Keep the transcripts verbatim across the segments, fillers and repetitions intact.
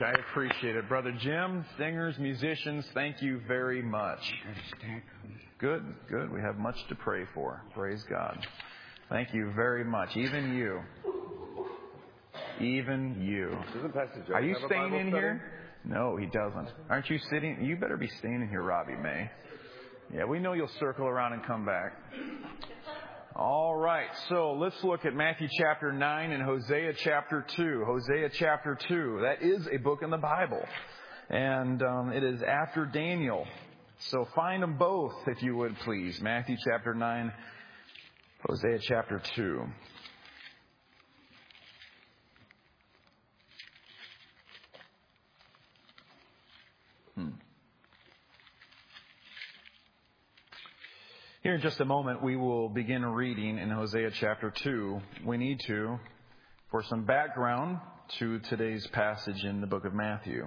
I appreciate it. Brother Jim, singers, musicians, thank you very much. Good, good. We have much to pray for. Praise God. Thank you very much. Even you. Even you. Doesn't Pastor Joe Are you have a staying Bible in study? here? No, he doesn't. Aren't you sitting? You better be staying in here, Robbie May. Yeah, we know you'll circle around and come back. All right, so let's look at Matthew chapter nine and Hosea chapter two. Hosea chapter two, that is a book in the Bible. And um, it is after Daniel. So find them both, if you would, please. Matthew chapter nine, Hosea chapter two. Hmm. Here in just a moment, we will begin reading in Hosea chapter two. We need to, for some background to today's passage in the book of Matthew.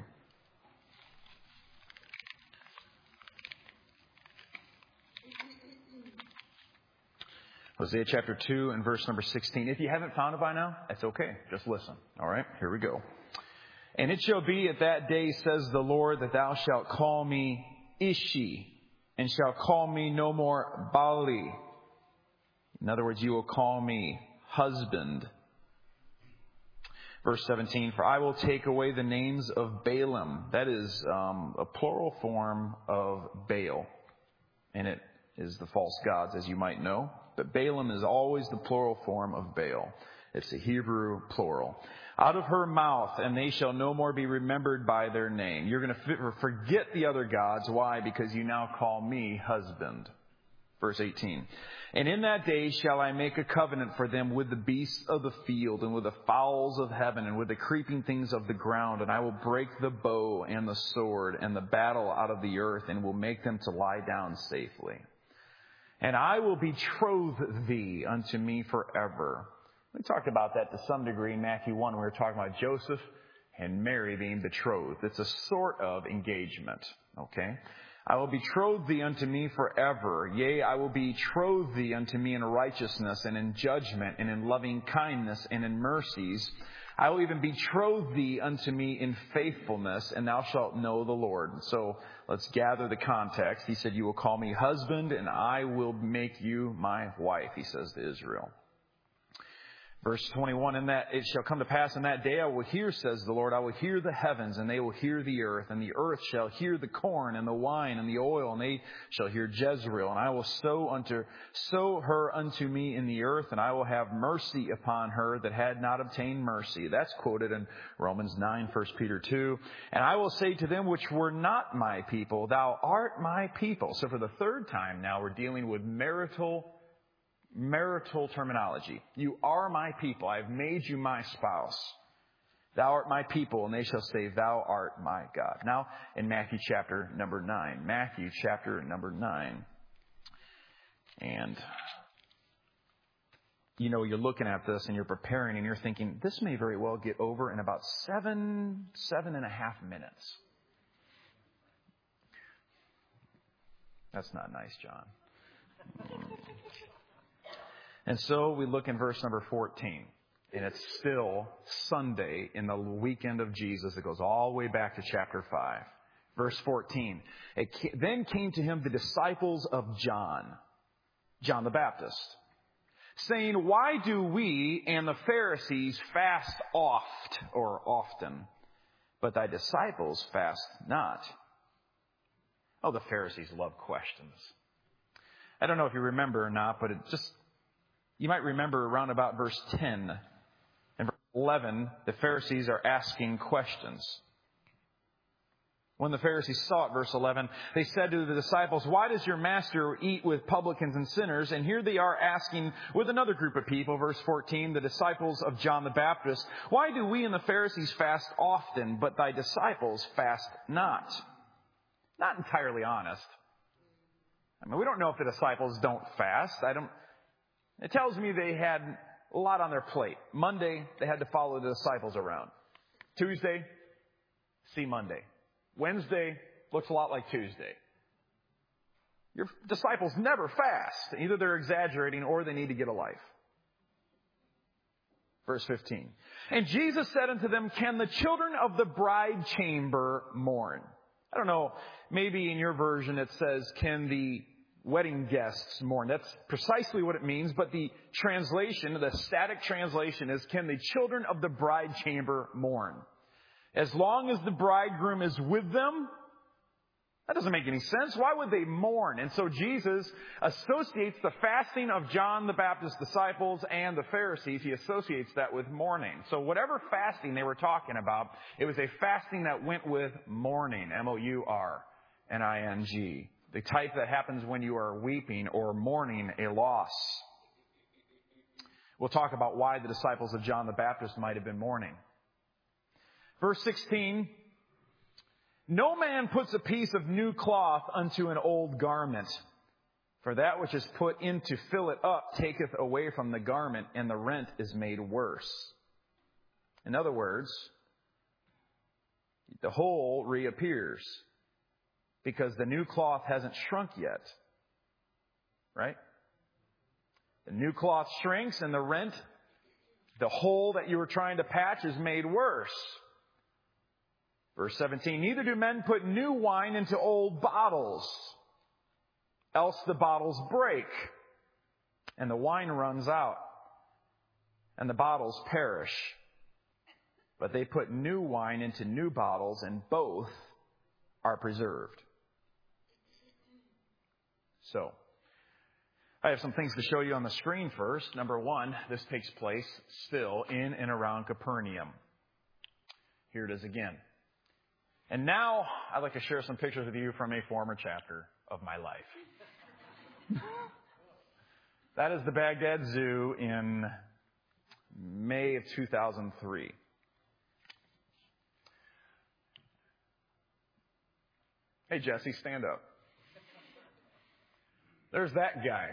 Hosea chapter two and verse number sixteen. If you haven't found it by now, that's okay. Just listen. All right, here we go. And it shall be at that day, says the Lord, that thou shalt call me Ishi, and shalt call me no more Bali. In other words, you will call me husband. Verse seventeen, for I will take away the names of Balaam. That is um, a plural form of Baal. And it is the false gods, as you might know. But Balaam is always the plural form of Baal. It's a Hebrew plural. Out of her mouth, and they shall no more be remembered by their name. You're going to forget the other gods. Why? Because you now call me husband. Verse eighteen. And in that day shall I make a covenant for them with the beasts of the field, and with the fowls of heaven, and with the creeping things of the ground. And I will break the bow and the sword and the battle out of the earth, and will make them to lie down safely. And I will betroth thee unto me forever. We talked about that to some degree in Matthew one. We were talking about Joseph and Mary being betrothed. It's a sort of engagement. Okay? I will betroth thee unto me forever. Yea, I will betroth thee unto me in righteousness and in judgment and in loving kindness and in mercies. I will even betroth thee unto me in faithfulness, and thou shalt know the Lord. So let's gather the context. He said, you will call me husband, and I will make you my wife, he says to Israel. Verse twenty-one, in that it shall come to pass in that day I will hear, says the Lord, I will hear the heavens, and they will hear the earth, and the earth shall hear the corn and the wine and the oil, and they shall hear Jezreel. And I will sow unto sow her unto me in the earth, and I will have mercy upon her that had not obtained mercy. That's quoted in Romans nine, First Peter two. And I will say to them which were not my people, thou art my people. So for the third time now we're dealing with marital Marital terminology. You are my people. I have made you my spouse. Thou art my people, and they shall say, thou art my God. Now, in Matthew chapter number nine. Matthew chapter number nine. And, you know, you're looking at this and you're preparing and you're thinking, this may very well get over in about seven, seven and a half minutes. That's not nice, John. Mm. And so we look in verse number fourteen, and it's still Sunday in the weekend of Jesus. It goes all the way back to chapter five. Verse fourteen, it then came to him the disciples of John, John the Baptist, saying, why do we and the Pharisees fast oft or often, but thy disciples fast not? Oh, the Pharisees love questions. I don't know if you remember or not, but it just... You might remember around about verse ten and verse eleven, the Pharisees are asking questions. When the Pharisees saw it, verse eleven, they said to the disciples, why does your master eat with publicans and sinners? And here they are asking with another group of people, verse fourteen, the disciples of John the Baptist, why do we and the Pharisees fast often, but thy disciples fast not? Not entirely honest. I mean, we don't know if the disciples don't fast. I don't... It tells me they had a lot on their plate. Monday, they had to follow the disciples around. Tuesday, see Monday. Wednesday, looks a lot like Tuesday. Your disciples never fast. Either they're exaggerating or they need to get a life. Verse fifteen. And Jesus said unto them, can the children of the bride chamber mourn? I don't know, maybe in your version it says, can the wedding guests mourn? That's precisely what it means, but the translation, the static translation is, can the children of the bride chamber mourn? As long as the bridegroom is with them, that doesn't make any sense. Why would they mourn? And so Jesus associates the fasting of John the Baptist's disciples and the Pharisees, he associates that with mourning. So whatever fasting they were talking about, it was a fasting that went with mourning, M O U R N I N G. The type that happens when you are weeping or mourning a loss. We'll talk about why the disciples of John the Baptist might have been mourning. Verse sixteen. No man puts a piece of new cloth unto an old garment, for that which is put in to fill it up taketh away from the garment, and the rent is made worse. In other words, the hole reappears because the new cloth hasn't shrunk yet. Right? The new cloth shrinks and the rent, the hole that you were trying to patch, is made worse. Verse seventeen, neither do men put new wine into old bottles, else the bottles break, and the wine runs out, and the bottles perish. But they put new wine into new bottles, and both are preserved. So, I have some things to show you on the screen first. Number one, this takes place still in and around Capernaum. Here it is again. And now, I'd like to share some pictures with you from a former chapter of my life. That is the Baghdad Zoo in May of two thousand three. Hey, Jesse, stand up. There's that guy.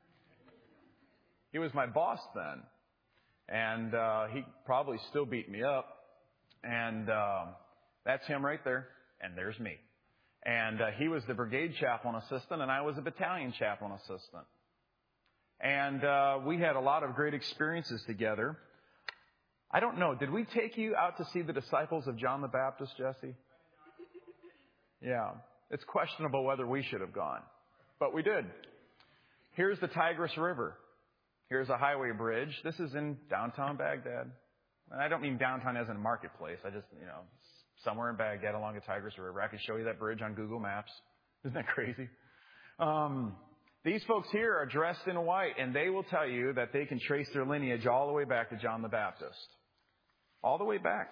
He was my boss then. And uh, he probably still beat me up. And... Uh, That's him right there, and there's me. And uh, he was the brigade chaplain assistant, and I was a battalion chaplain assistant. And uh, we had a lot of great experiences together. I don't know, did we take you out to see the disciples of John the Baptist, Jesse? Yeah, it's questionable whether we should have gone, but we did. Here's the Tigris River. Here's a highway bridge. This is in downtown Baghdad. And I don't mean downtown as in a marketplace. I just, you know, somewhere in Baghdad along the Tigris River. I could show you that bridge on Google Maps. Isn't that crazy? Um, these folks here are dressed in white, and they will tell you that they can trace their lineage all the way back to John the Baptist. All the way back.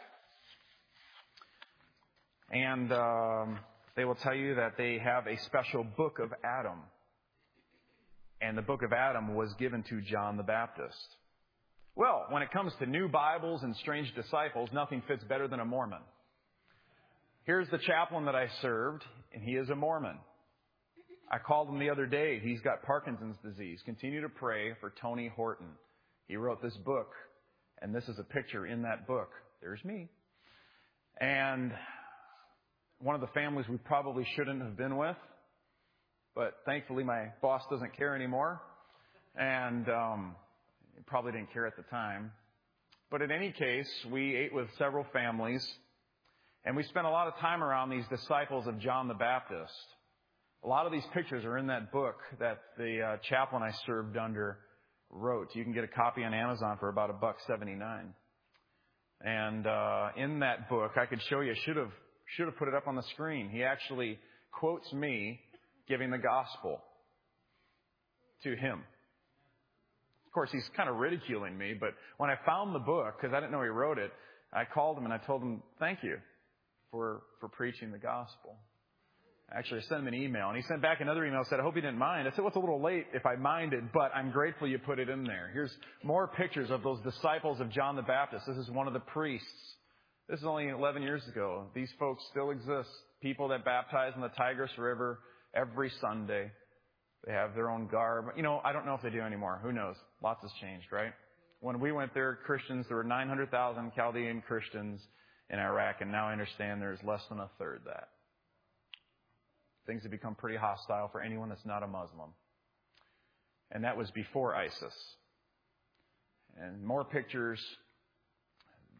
And um, they will tell you that they have a special book of Adam. And the book of Adam was given to John the Baptist. Well, when it comes to new Bibles and strange disciples, nothing fits better than a Mormon. Here's the chaplain that I served, and he is a Mormon. I called him the other day. He's got Parkinson's disease. Continue to pray for Tony Horton. He wrote this book, and this is a picture in that book. There's me. And one of the families we probably shouldn't have been with, but thankfully my boss doesn't care anymore, and um, he probably didn't care at the time. But in any case, we ate with several families. And we spent a lot of time around these disciples of John the Baptist. A lot of these pictures are in that book that the uh, chaplain I served under wrote. You can get a copy on Amazon for about a buck seventy-nine. And uh, in that book, I could show you. Should have should have put it up on the screen. He actually quotes me giving the gospel to him. Of course, he's kind of ridiculing me. But when I found the book, because I didn't know he wrote it, I called him and I told him, "Thank you for for preaching the gospel." Actually, I sent him an email, and he sent back another email and said, "I hope you didn't mind." I said, "Well, it's a little late if I minded, but I'm grateful you put it in there." Here's more pictures of those disciples of John the Baptist. This is one of the priests. This is only eleven years ago. These folks still exist. People that baptize in the Tigris River every Sunday. They have their own garb. You know, I don't know if they do anymore. Who knows? Lots has changed, right? When we went there, Christians, there were nine hundred thousand Chaldean Christians in Iraq, and now I understand there's less than a third that. Things have become pretty hostile for anyone that's not a Muslim. And that was before ISIS. And more pictures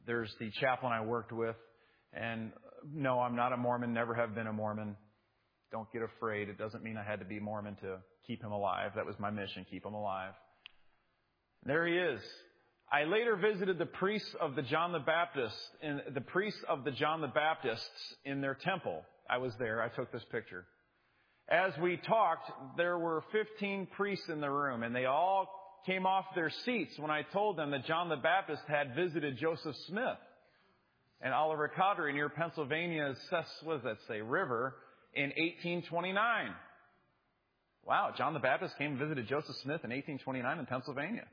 there's the chaplain I worked with. And no, I'm not a Mormon, never have been a Mormon. Don't get afraid. It doesn't mean I had to be Mormon to keep him alive. That was my mission, keep him alive. There he is. I later visited the priests of the John the Baptist, in the priests of the John the Baptists in their temple. I was there. I took this picture. As we talked, there were fifteen priests in the room, and they all came off their seats when I told them that John the Baptist had visited Joseph Smith and Oliver Cowdery near Pennsylvania's, what does that say, river in eighteen twenty-nine. Wow, John the Baptist came and visited Joseph Smith in eighteen twenty-nine in Pennsylvania.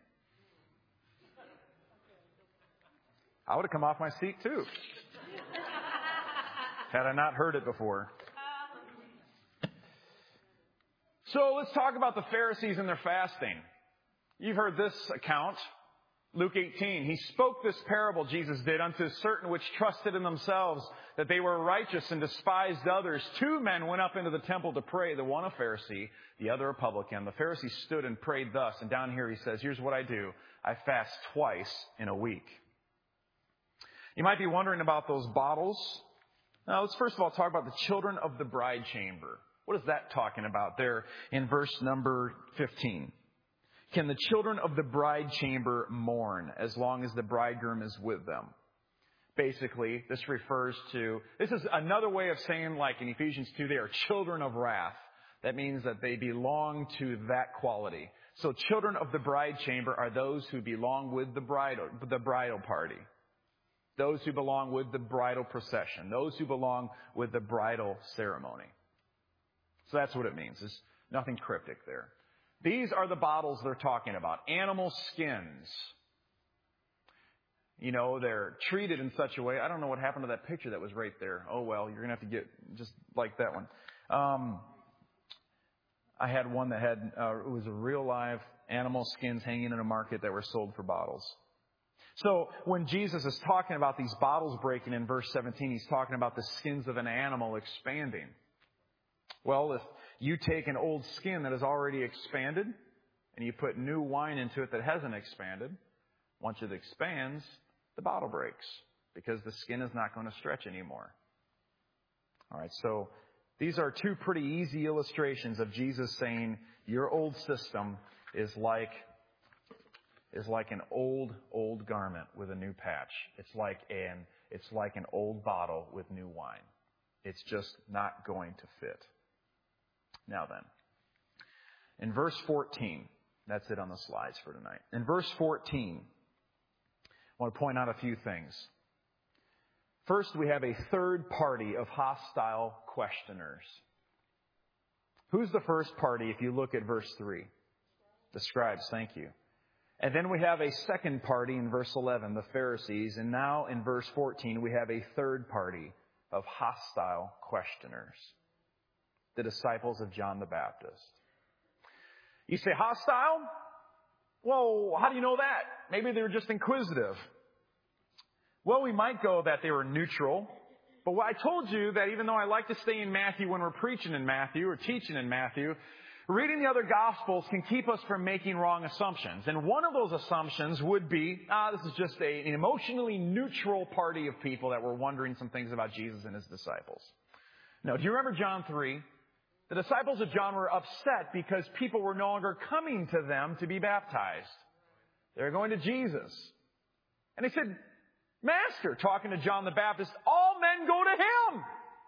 I would have come off my seat too, had I not heard it before. So let's talk about the Pharisees and their fasting. You've heard this account. Luke eighteen, he spoke this parable, Jesus did, unto certain which trusted in themselves that they were righteous and despised others. Two men went up into the temple to pray, the one a Pharisee, the other a publican. The Pharisee stood and prayed thus, and down here he says, here's what I do. I fast twice in a week. You might be wondering about those bottles. Now, let's first of all talk about the children of the bride chamber. What is that talking about there in verse number fifteen? Can the children of the bride chamber mourn as long as the bridegroom is with them? Basically, this refers to, this is another way of saying, like in Ephesians two, they are children of wrath. That means that they belong to that quality. So children of the bride chamber are those who belong with the bridal, the bridal party. Those who belong with the bridal procession. Those who belong with the bridal ceremony. So that's what it means. There's nothing cryptic there. These are the bottles they're talking about. Animal skins. You know, they're treated in such a way. I don't know what happened to that picture that was right there. Oh, well, you're going to have to get just like that one. Um, I had one that had, uh, it was a real live animal skins hanging in a market that were sold for bottles. So when Jesus is talking about these bottles breaking in verse seventeen, he's talking about the skins of an animal expanding. Well, if you take an old skin that is already expanded and you put new wine into it that hasn't expanded, once it expands, the bottle breaks because the skin is not going to stretch anymore. All right, so these are two pretty easy illustrations of Jesus saying your old system is like is like an old, old garment with a new patch. It's like an, it's like an old bottle with new wine. It's just not going to fit. Now then, in verse fourteen, that's it on the slides for tonight. In verse fourteen, I want to point out a few things. First, we have a third party of hostile questioners. Who's the first party if you look at verse three? The scribes, thank you. And then we have a second party in verse eleven, the Pharisees. And now in verse fourteen, we have a third party of hostile questioners, the disciples of John the Baptist. You say, hostile? Well, how do you know that? Maybe they were just inquisitive. Well, we might go that they were neutral. But what I told you that even though I like to stay in Matthew when we're preaching in Matthew or teaching in Matthew, reading the other Gospels can keep us from making wrong assumptions. And one of those assumptions would be, ah, this is just a, an emotionally neutral party of people that were wondering some things about Jesus and his disciples. Now, do you remember John three? The disciples of John were upset because people were no longer coming to them to be baptized. They were going to Jesus. And they said, Master, talking to John the Baptist, all men go to him.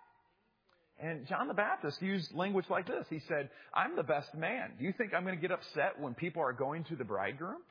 And John the Baptist used language like this. He said, I'm the best man. Do you think I'm going to get upset when people are going to the bridegroom?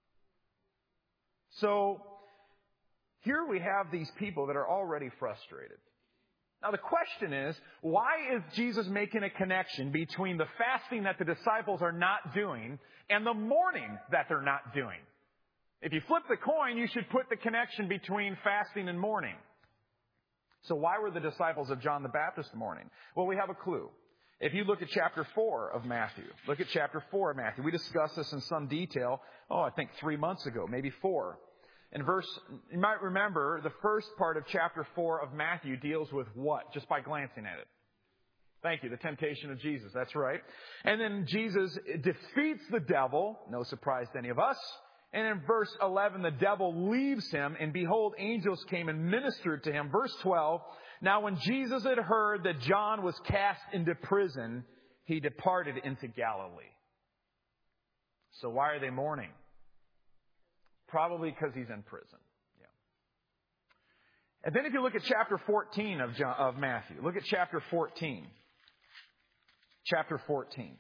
So here we have these people that are already frustrated. Now the question is, why is Jesus making a connection between the fasting that the disciples are not doing and the mourning that they're not doing? If you flip the coin, you should put the connection between fasting and mourning. So why were the disciples of John the Baptist mourning? Well, we have a clue. If you look at chapter four of Matthew, look at chapter four of Matthew. We discussed this in some detail, oh, I think three months ago, maybe four. In verse, you might remember, the first part of chapter four of Matthew deals with what? Just by glancing at it. Thank you, the temptation of Jesus. That's right. And then Jesus defeats the devil, no surprise to any of us, And in verse eleven, the devil leaves him, and behold, angels came and ministered to him. Verse twelve, now when Jesus had heard that John was cast into prison, he departed into Galilee. So why are they mourning? Probably because he's in prison. Yeah. And then if you look at chapter fourteen of, John, of Matthew, look at chapter fourteen. Chapter fourteen.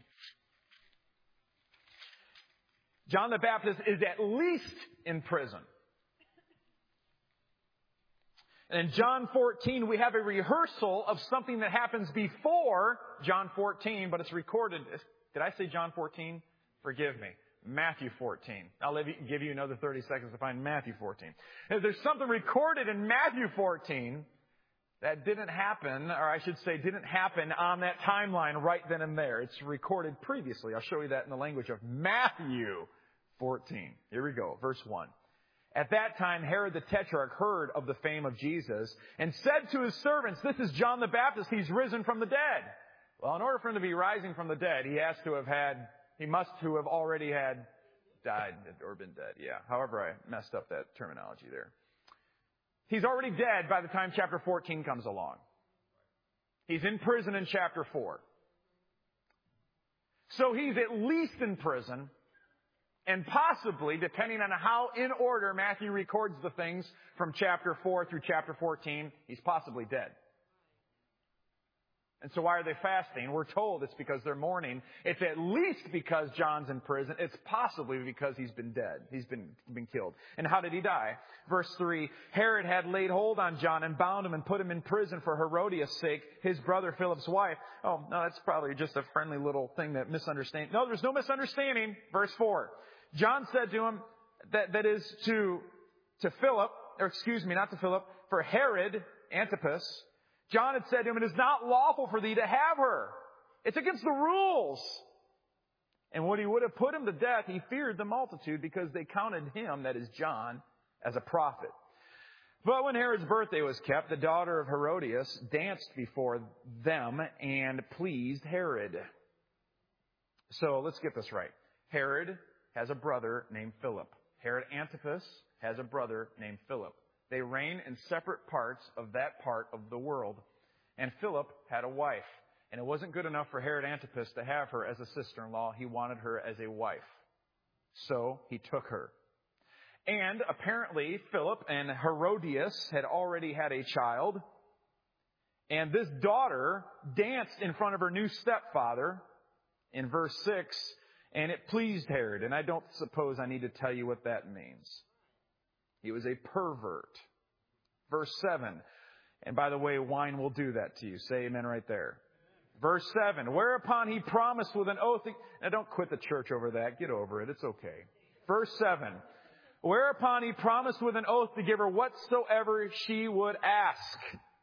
John the Baptist is at least in prison. And in John fourteen, we have a rehearsal of something that happens before John fourteen, but it's recorded. Did I say John fourteen? Forgive me. Matthew fourteen. I'll give you another thirty seconds to find Matthew fourteen. And there's something recorded in Matthew fourteen that didn't happen, or I should say didn't happen on that timeline right then and there. It's recorded previously. I'll show you that in the language of Matthew fourteen. Here we go. Verse one. At that time, Herod the Tetrarch heard of the fame of Jesus and said to his servants, this is John the Baptist. He's risen from the dead. Well, in order for him to be rising from the dead, he has to have had, he must to have already had died or been dead. Yeah. However, I messed up that terminology there. He's already dead by the time chapter fourteen comes along. He's in prison in chapter four. So he's at least in prison. And possibly, depending on how in order Matthew records the things from chapter four through chapter fourteen, he's possibly dead. And so why are they fasting? We're told it's because they're mourning. It's at least because John's in prison. It's possibly because he's been dead. He's been, been killed. And how did he die? Verse three, Herod had laid hold on John and bound him and put him in prison for Herodias' sake, his brother Philip's wife. Oh, no, that's probably just a friendly little thing that misunderstanding. No, there's no misunderstanding. Verse four. John said to him, that, that is to, to Philip, or excuse me, not to Philip, for Herod Antipas, John had said to him, it is not lawful for thee to have her. It's against the rules. And when he would have put him to death, he feared the multitude because they counted him, that is John, as a prophet. But when Herod's birthday was kept, the daughter of Herodias danced before them and pleased Herod. So let's get this right. Herod has a brother named Philip. Herod Antipas has a brother named Philip. They reign in separate parts of that part of the world. And Philip had a wife. And it wasn't good enough for Herod Antipas to have her as a sister-in-law. He wanted her as a wife. So he took her. And apparently Philip and Herodias had already had a child. And this daughter danced in front of her new stepfather in verse six. And it pleased Herod. And I don't suppose I need to tell you what that means. He was a pervert. Verse seven. And by the way, wine will do that to you. Say amen right there. Verse seven. Whereupon he promised with an oath. Now don't quit the church over that. Get over it. It's okay. Verse seven. Whereupon he promised with an oath to give her whatsoever she would ask.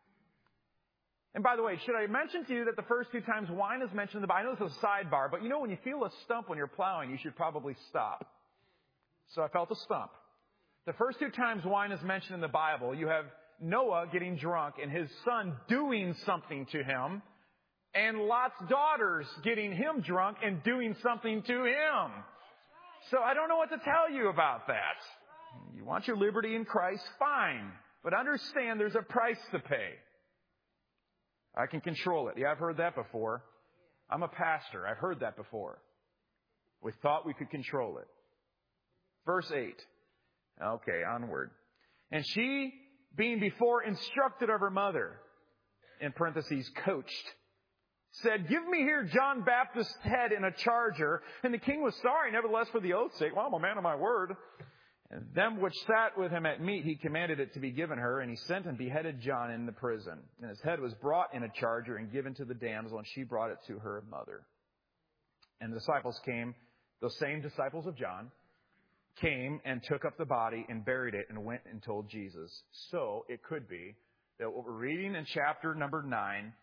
And by the way, should I mention to you that the first two times wine is mentioned in the Bible? I know this is a sidebar, but you know when you feel a stump when you're plowing, you should probably stop. So I felt a stump. The first two times wine is mentioned in the Bible, you have Noah getting drunk and his son doing something to him, and Lot's daughters getting him drunk and doing something to him. So I don't know what to tell you about that. You want your liberty in Christ? Fine. But understand there's a price to pay. I can control it. Yeah, I've heard that before. I'm a pastor. I've heard that before. We thought we could control it. Verse eight. Okay, onward. And she, being before instructed of her mother, in parentheses, coached, said, give me here John Baptist's head in a charger. And the king was sorry, nevertheless, for the oath's sake. Well, I'm a man of my word. And them which sat with him at meat, he commanded it to be given her, and he sent and beheaded John in the prison. And his head was brought in a charger and given to the damsel, and she brought it to her mother. And the disciples came, those same disciples of John, came and took up the body and buried it and went and told Jesus. So it could be that what we're reading in chapter number nine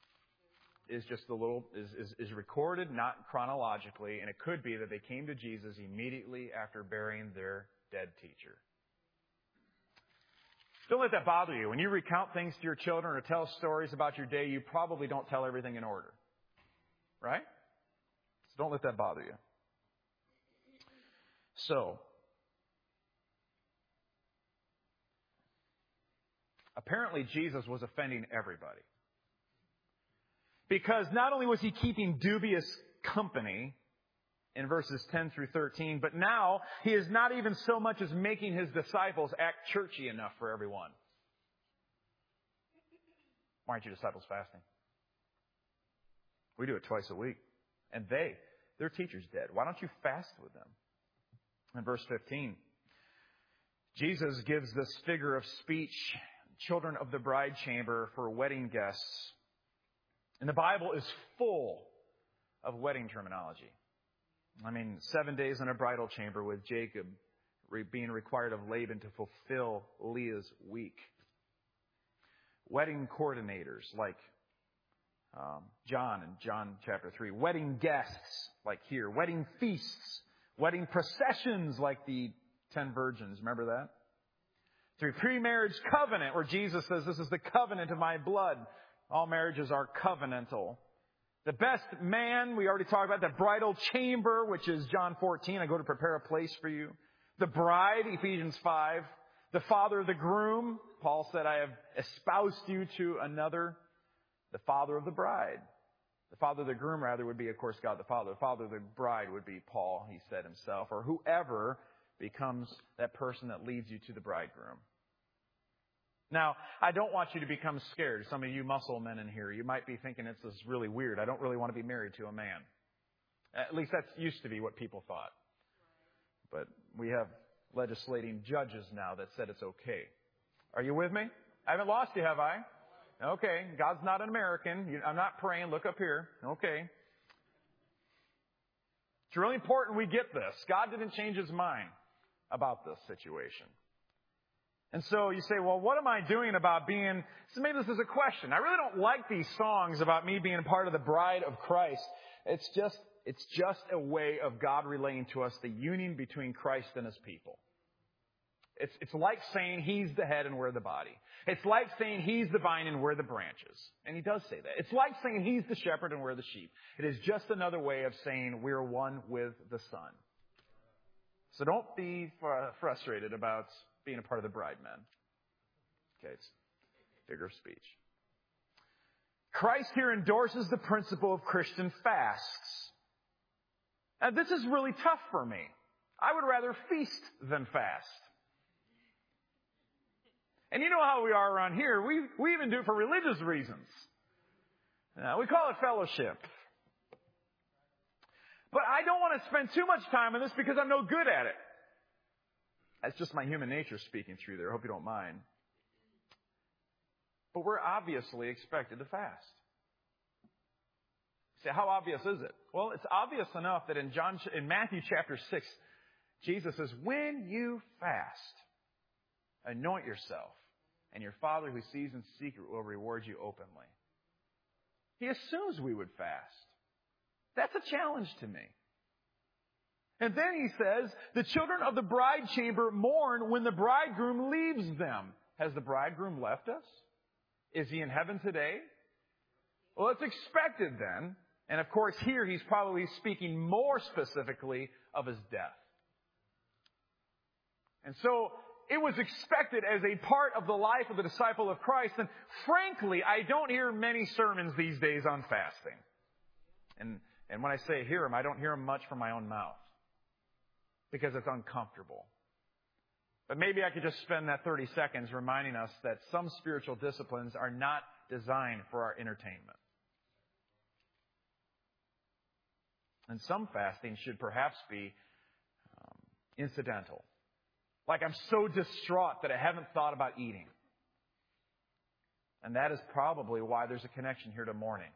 is just a little, is, is, is recorded, not chronologically, and it could be that they came to Jesus immediately after burying their dead teacher. Don't let that bother you. When you recount things to your children or tell stories about your day, you probably don't tell everything in order. Right? So don't let that bother you. So, Apparently, Jesus was offending everybody. Because not only was he keeping dubious company in verses ten through thirteen, but now he is not even so much as making his disciples act churchy enough for everyone. Why aren't your disciples fasting? We do it twice a week. And they, their teacher's dead. Why don't you fast with them? In verse fifteen, Jesus gives this figure of speech, children of the bride chamber for wedding guests. And the Bible is full of wedding terminology. I mean, seven days in a bridal chamber with Jacob being required of Laban to fulfill Leah's week. Wedding coordinators like um, John in John chapter three. Wedding guests like here. Wedding feasts. Wedding processions like the ten virgins. Remember that? Through pre-marriage covenant where Jesus says, this is the covenant of my blood. All marriages are covenantal. The best man, we already talked about, the bridal chamber, which is John fourteen. I go to prepare a place for you. The bride, Ephesians five. The father of the groom, Paul said, I have espoused you to another. The father of the bride. The father of the groom, rather, would be, of course, God the Father. The father of the bride would be Paul, he said himself, or whoever becomes that person that leads you to the bridegroom. Now, I don't want you to become scared. Some of you muscle men in here, you might be thinking this is really weird. I don't really want to be married to a man. At least that used to be what people thought. But we have legislating judges now that said it's okay. Are you with me? I haven't lost you, have I? Okay. God's not an American. I'm not praying. Look up here. Okay. It's really important we get this. God didn't change his mind about this situation. And so you say, well, what am I doing about being... So maybe this is a question. I really don't like these songs about me being part of the bride of Christ. It's just, it's just a way of God relaying to us the union between Christ and his people. It's, it's like saying he's the head and we're the body. It's like saying he's the vine and we're the branches. And he does say that. It's like saying he's the shepherd and we're the sheep. It is just another way of saying we're one with the Son. So don't be fr- frustrated about being a part of the bride men. Okay, it's figure of speech. Christ here endorses the principle of Christian fasts. Now, this is really tough for me. I would rather feast than fast. And you know how we are around here. We, we even do it for religious reasons. Uh, we call it fellowship. But I don't want to spend too much time on this because I'm no good at it. That's just my human nature speaking through there. I hope you don't mind. But we're obviously expected to fast. Say, how obvious is it? Well, it's obvious enough that in John, in Matthew chapter six, Jesus says, when you fast, anoint yourself, and your Father who sees in secret will reward you openly. He assumes we would fast. That's a challenge to me. And then he says, the children of the bride chamber mourn when the bridegroom leaves them. Has the bridegroom left us? Is he in heaven today? Well, it's expected then. And of course, here he's probably speaking more specifically of his death. And so it was expected as a part of the life of the disciple of Christ. And frankly, I don't hear many sermons these days on fasting. And, and when I say hear them, I don't hear them much from my own mouth. Because it's uncomfortable. But maybe I could just spend that thirty seconds reminding us that some spiritual disciplines are not designed for our entertainment. And some fasting should perhaps be um, incidental. Like I'm so distraught that I haven't thought about eating. And that is probably why there's a connection here to mourning.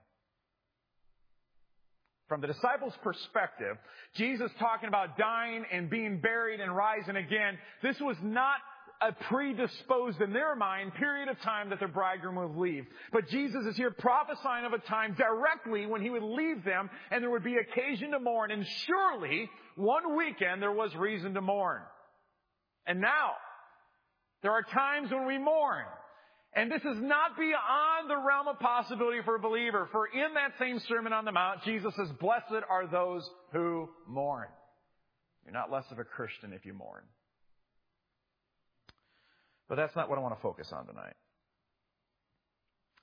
From the disciples' perspective, Jesus talking about dying and being buried and rising again, this was not a predisposed in their mind period of time that their bridegroom would leave. But Jesus is here prophesying of a time directly when he would leave them and there would be occasion to mourn. And surely, one weekend there was reason to mourn. And now, there are times when we mourn. And this is not beyond the realm of possibility for a believer. For in that same Sermon on the Mount, Jesus says, blessed are those who mourn. You're not less of a Christian if you mourn. But that's not what I want to focus on tonight.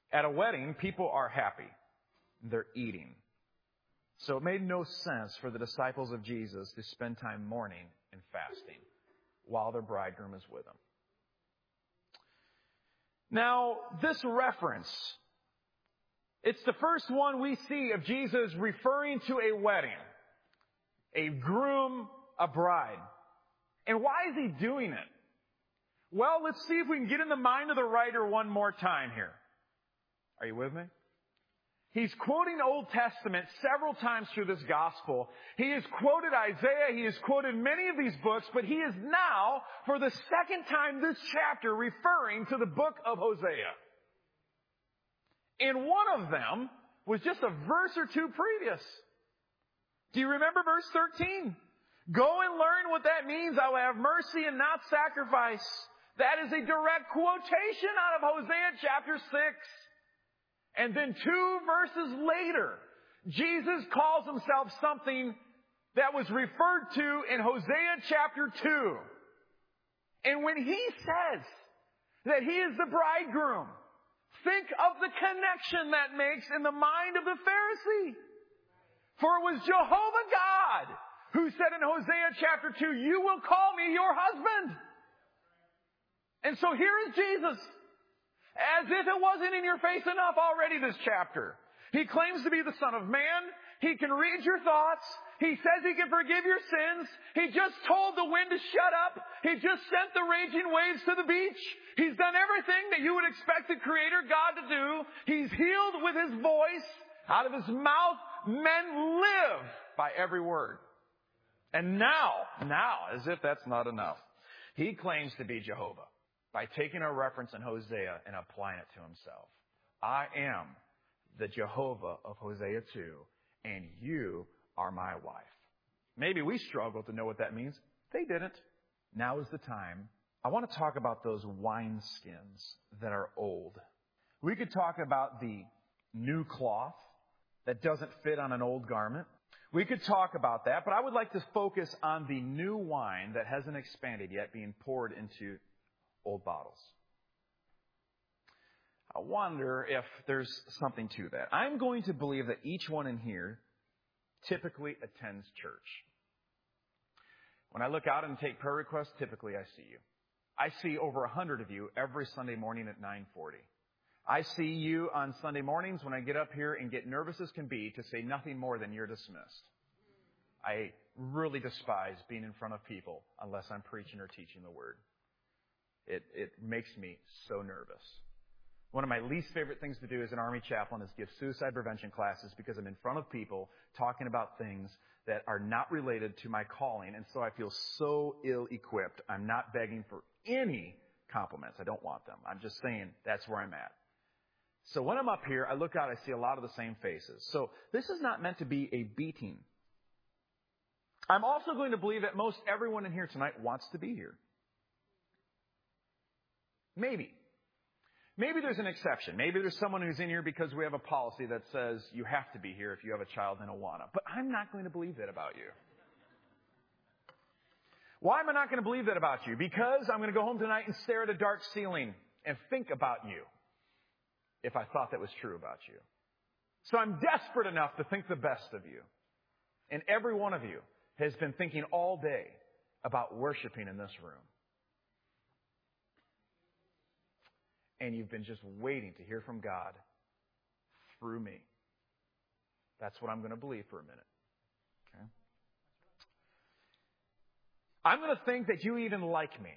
At a wedding, people are happy. They're eating. So it made no sense for the disciples of Jesus to spend time mourning and fasting while their bridegroom is with them. Now, this reference, it's the first one we see of Jesus referring to a wedding, a groom, a bride. And why is he doing it? Well, let's see if we can get in the mind of the writer one more time here. Are you with me? He's quoting the Old Testament several times through this gospel. He has quoted Isaiah. He has quoted many of these books, but he is now, for the second time this chapter, referring to the book of Hosea. And one of them was just a verse or two previous. Do you remember verse thirteen? Go and learn what that means. I will have mercy and not sacrifice. That is a direct quotation out of Hosea chapter six. And then two verses later, Jesus calls himself something that was referred to in Hosea chapter two. And when he says that he is the bridegroom, think of the connection that makes in the mind of the Pharisee. For it was Jehovah God who said in Hosea chapter two, you will call me your husband. And so here is Jesus. As if it wasn't in your face enough already this chapter. He claims to be the Son of Man. He can read your thoughts. He says he can forgive your sins. He just told the wind to shut up. He just sent the raging waves to the beach. He's done everything that you would expect the Creator God to do. He's healed with His voice. Out of His mouth, men live by every word. And now, now, as if that's not enough, He claims to be Jehovah by taking a reference in Hosea and applying it to Himself. I am the Jehovah of Hosea two, and you are my wife. Maybe we struggle to know what that means. They didn't. Now is the time. I want to talk about those wineskins that are old. We could talk about the new cloth that doesn't fit on an old garment. We could talk about that, but I would like to focus on the new wine that hasn't expanded yet being poured into old bottles. I wonder if there's something to that. I'm going to believe that each one in here typically attends church. When I look out and take prayer requests, typically I see you. I see over a hundred of you every Sunday morning at nine forty. I see you on Sunday mornings when I get up here and get nervous as can be to say nothing more than you're dismissed. I really despise being in front of people unless I'm preaching or teaching the Word. It, it makes me so nervous. One of my least favorite things to do as an Army chaplain is give suicide prevention classes because I'm in front of people talking about things that are not related to my calling, and so I feel so ill-equipped. I'm not begging for any compliments. I don't want them. I'm just saying that's where I'm at. So when I'm up here, I look out, I see a lot of the same faces. So this is not meant to be a beating. I'm also going to believe that most everyone in here tonight wants to be here. Maybe. Maybe there's an exception. Maybe there's someone who's in here because we have a policy that says you have to be here if you have a child in Awana. But I'm not going to believe that about you. Why am I not going to believe that about you? Because I'm going to go home tonight and stare at a dark ceiling and think about you if I thought that was true about you. So I'm desperate enough to think the best of you. And every one of you has been thinking all day about worshiping in this room. And you've been just waiting to hear from God through me. That's what I'm going to believe for a minute. Okay? I'm going to think that you even like me.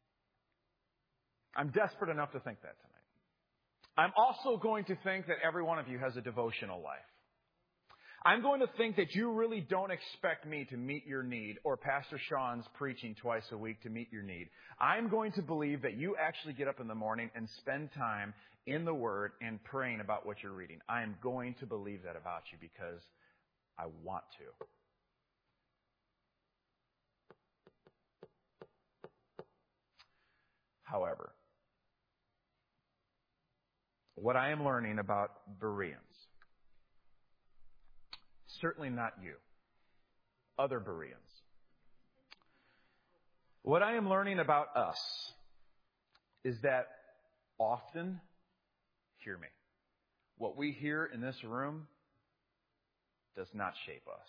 I'm desperate enough to think that tonight. I'm also going to think that every one of you has a devotional life. I'm going to think that you really don't expect me to meet your need or Pastor Sean's preaching twice a week to meet your need. I'm going to believe that you actually get up in the morning and spend time in the Word and praying about what you're reading. I am going to believe that about you because I want to. However, what I am learning about Bereans, certainly not you, other Bereans. What I am learning about us is that often, hear me, what we hear in this room does not shape us.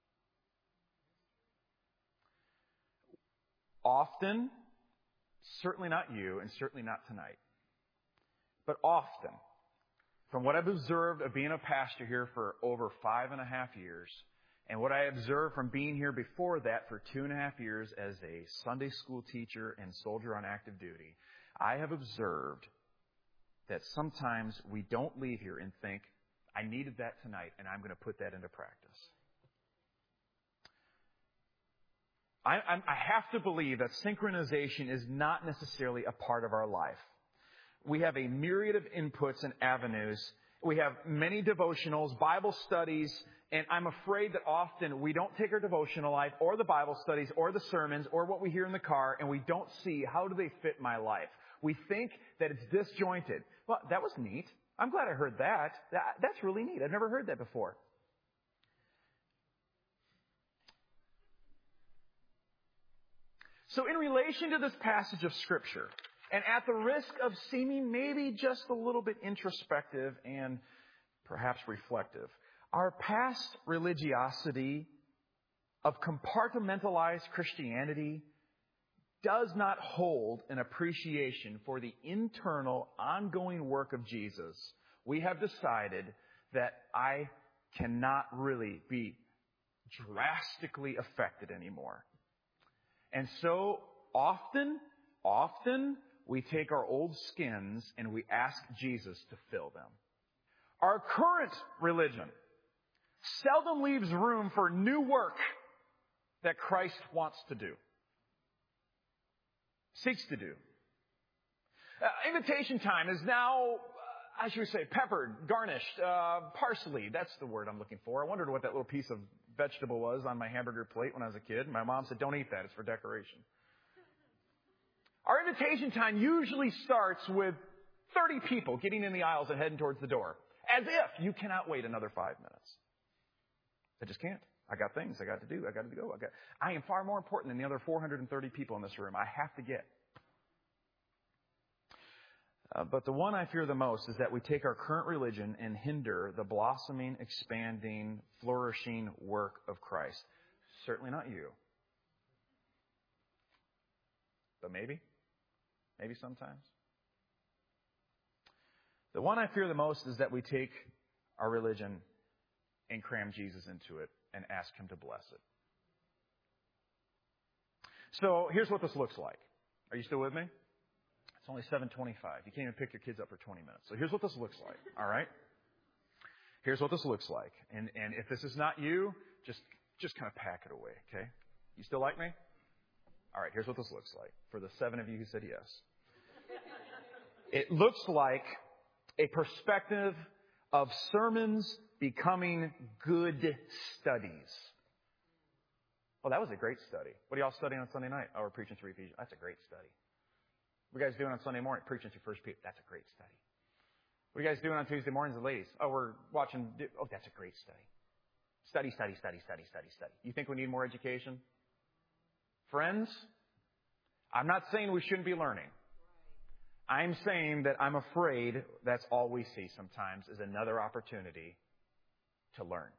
Often, certainly not you, and certainly not tonight, but often, from what I've observed of being a pastor here for over five and a half years, and what I observed from being here before that for two and a half years as a Sunday school teacher and soldier on active duty, I have observed that sometimes we don't leave here and think, I needed that tonight, and I'm going to put that into practice. I, I have to believe that synchronization is not necessarily a part of our life. We have a myriad of inputs and avenues. We have many devotionals, Bible studies, and I'm afraid that often we don't take our devotional life or the Bible studies or the sermons or what we hear in the car, and we don't see how do they fit my life. We think that it's disjointed. Well, that was neat. I'm glad I heard that. that. That's really neat. I've never heard that before. So in relation to this passage of Scripture, and at the risk of seeming maybe just a little bit introspective and perhaps reflective, our past religiosity of compartmentalized Christianity does not hold an appreciation for the internal, ongoing work of Jesus. We have decided that I cannot really be drastically affected anymore. And so often, often, we take our old skins and we ask Jesus to fill them. Our current religion seldom leaves room for new work that Christ wants to do, seeks to do. Uh, invitation time is now, uh, I should say, peppered, garnished, uh, parsley. That's the word I'm looking for. I wondered what that little piece of vegetable was on my hamburger plate when I was a kid. My mom said, don't eat that. It's for decoration. Our invitation time usually starts with thirty people getting in the aisles and heading towards the door, as if you cannot wait another five minutes. I just can't. I got things I got to do. I got to go. I got. I am far more important than the other four hundred thirty people in this room. I have to get. Uh, but the one I fear the most is that we take our current religion and hinder the blossoming, expanding, flourishing work of Christ. Certainly not you. But maybe. Maybe sometimes. The one I fear the most is that we take our religion and cram Jesus into it and ask Him to bless it. So here's what this looks like. Are you still with me? It's only seven twenty-five. You can't even pick your kids up for twenty minutes. So here's what this looks like. All right? Here's what this looks like. And and if this is not you, just just kind of pack it away, okay? You still like me? All right, here's what this looks like for the seven of you who said yes. It looks like a perspective of sermons becoming good studies. Oh, that was a great study. What are y'all studying on Sunday night? Oh, we're preaching through Ephesians. That's a great study. What are you guys doing on Sunday morning? Preaching through First Peter. That's a great study. What are you guys doing on Tuesday mornings, the ladies? Oh, we're watching. Oh, that's a great study. Study, study, study, study, study, study. You think we need more education? Friends, I'm not saying we shouldn't be learning. I'm saying that I'm afraid that's all we see sometimes is another opportunity to learn.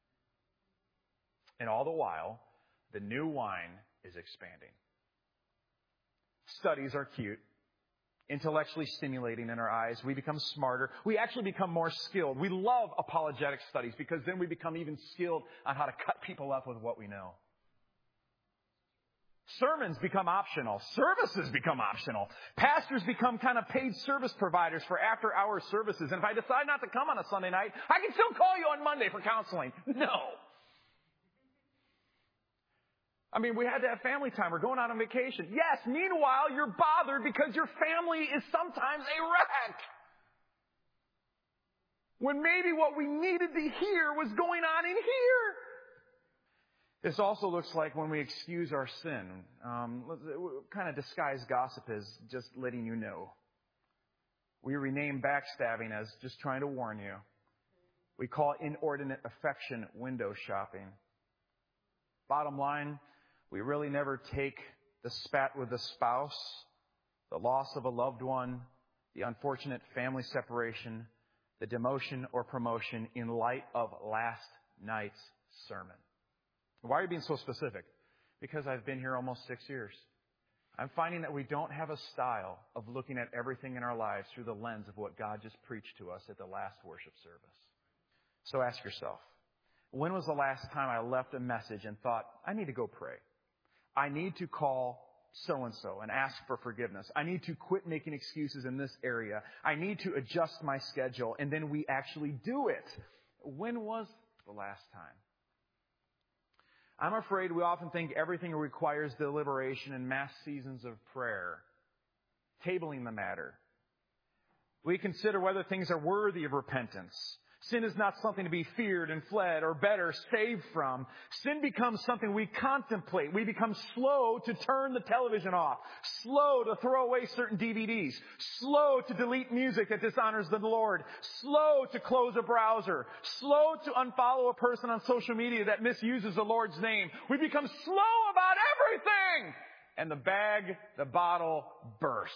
And all the while, the new wine is expanding. Studies are cute, intellectually stimulating in our eyes. We become smarter. We actually become more skilled. We love apologetic studies because then we become even skilled on how to cut people up with what we know. Sermons become optional. Services become optional. Pastors become kind of paid service providers for after-hour services. And if I decide not to come on a Sunday night, I can still call you on Monday for counseling. No. I mean, we had to have family time. We're going out on vacation. Yes, meanwhile, you're bothered because your family is sometimes a wreck. When maybe what we needed to hear was going on in here. This also looks like when we excuse our sin. Um, kind of disguised gossip is just letting you know. We rename backstabbing as just trying to warn you. We call inordinate affection window shopping. Bottom line, we really never take the spat with the spouse, the loss of a loved one, the unfortunate family separation, the demotion or promotion in light of last night's sermon. Why are you being so specific? Because I've been here almost six years. I'm finding that we don't have a style of looking at everything in our lives through the lens of what God just preached to us at the last worship service. So ask yourself, when was the last time I left a message and thought, I need to go pray? I need to call so-and-so and ask for forgiveness. I need to quit making excuses in this area. I need to adjust my schedule. And then we actually do it. When was the last time? I'm afraid we often think everything requires deliberation and mass seasons of prayer, tabling the matter. We consider whether things are worthy of repentance. Sin is not something to be feared and fled, or better, saved from. Sin becomes something we contemplate. We become slow to turn the television off, slow to throw away certain D V Ds, slow to delete music that dishonors the Lord, slow to close a browser, slow to unfollow a person on social media that misuses the Lord's name. We become slow about everything, and the bag, the bottle bursts.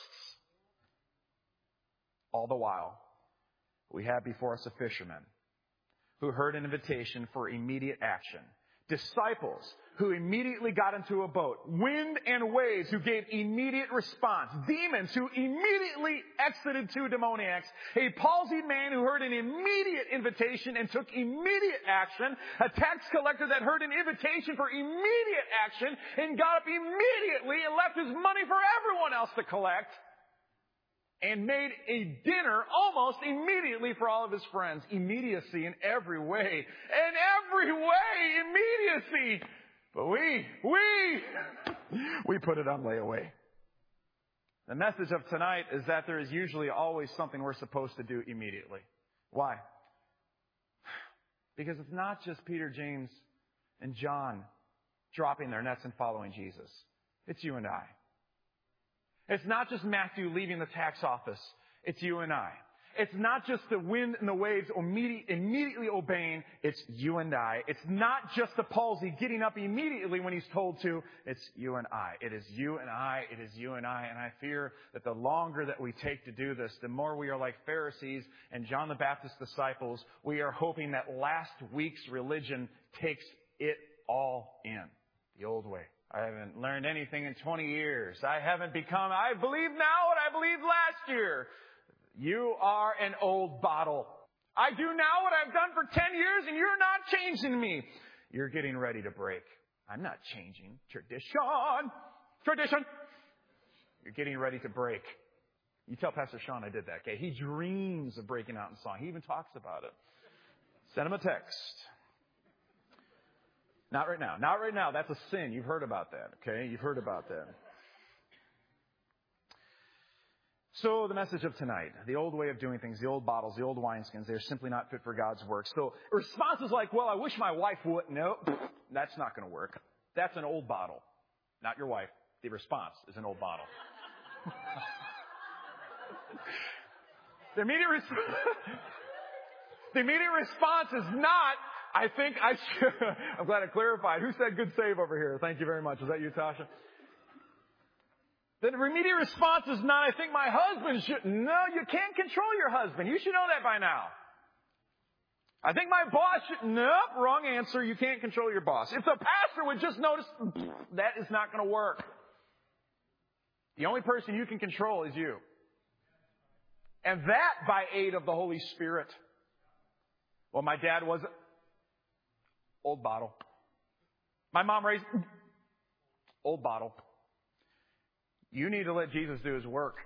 All the while, we have before us a fisherman who heard an invitation for immediate action. Disciples who immediately got into a boat. Wind and waves who gave immediate response. Demons who immediately exited two demoniacs. A palsied man who heard an immediate invitation and took immediate action. A tax collector that heard an invitation for immediate action and got up immediately and left his money for everyone else to collect. And made a dinner almost immediately for all of his friends. Immediacy in every way. In every way, immediacy. But we, we, we put it on layaway. The message of tonight is that there is usually always something we're supposed to do immediately. Why? Because it's not just Peter, James, and John dropping their nets and following Jesus. It's you and I. It's not just Matthew leaving the tax office. It's you and I. It's not just the wind and the waves immediately obeying. It's you and I. It's not just the palsy getting up immediately when he's told to. It's you and I. It is you and I. It is you and I. And I fear that the longer that we take to do this, the more we are like Pharisees and John the Baptist's disciples. We are hoping that last week's religion takes it all in. The old way. I haven't learned anything in twenty years. I haven't become, I believe now what I believed last year. You are an old bottle. I do now what I've done for ten years and you're not changing me. You're getting ready to break. I'm not changing. Tradition. Tradition. You're getting ready to break. You tell Pastor Sean I did that, okay? He dreams of breaking out in song. He even talks about it. Send him a text. Not right now. Not right now. That's a sin. You've heard about that, okay? You've heard about that. So the message of tonight, the old way of doing things, the old bottles, the old wineskins, they're simply not fit for God's work. So responses like, well, I wish my wife would. No, that's not going to work. That's an old bottle. Not your wife. The response is an old bottle. the, immediate res- the immediate response is not, I think I should. I'm glad I clarified. Who said good save over here? Thank you very much. Was that you, Tasha? The immediate response is not, I think my husband should. No, you can't control your husband. You should know that by now. I think my boss should. Nope, wrong answer. You can't control your boss. If the pastor would just notice, that is not going to work. The only person you can control is you. And that by aid of the Holy Spirit. Well, my dad was old bottle. My mom raised old bottle. You need to let Jesus do His work.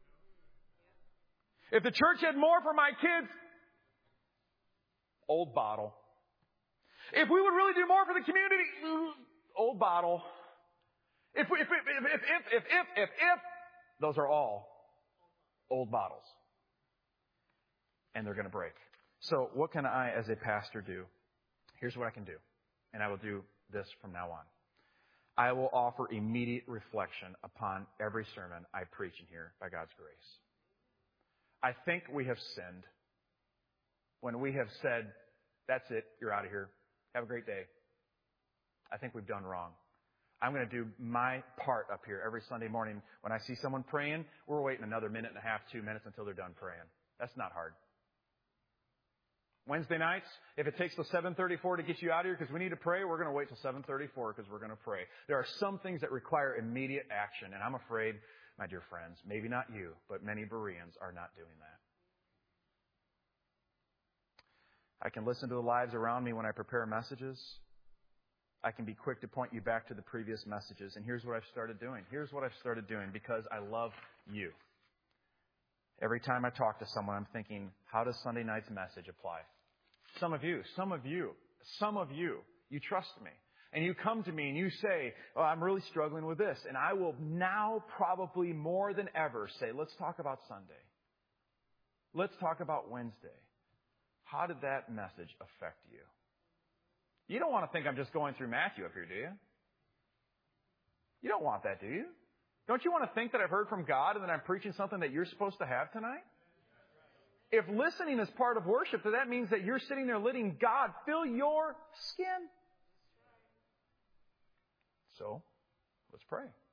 If the church had more for my kids, old bottle. If we would really do more for the community, old bottle. If, if, if, if, if, if, if, if, if, those are all old bottles. And they're going to break. So what can I, as a pastor, do? Here's what I can do, and I will do this from now on. I will offer immediate reflection upon every sermon I preach in here by God's grace. I think we have sinned when we have said, that's it, you're out of here. Have a great day. I think we've done wrong. I'm going to do my part up here every Sunday morning. When I see someone praying, we're waiting another minute and a half, two minutes until they're done praying. That's not hard. Wednesday nights, if it takes till seven thirty-four to get you out of here because we need to pray, we're going to wait till seven thirty-four because we're going to pray. There are some things that require immediate action, and I'm afraid, my dear friends, maybe not you, but many Bereans are not doing that. I can listen to the lives around me when I prepare messages. I can be quick to point you back to the previous messages, and here's what I've started doing. Here's what I've started doing because I love you. Every time I talk to someone, I'm thinking, how does Sunday night's message apply? Some of you, some of you, some of you, you trust me. And you come to me and you say, oh, I'm really struggling with this. And I will now probably more than ever say, let's talk about Sunday. Let's talk about Wednesday. How did that message affect you? You don't want to think I'm just going through Matthew up here, do you? You don't want that, do you? Don't you want to think that I've heard from God and that I'm preaching something that you're supposed to have tonight? If listening is part of worship, then that means that you're sitting there letting God fill your skin. So, let's pray.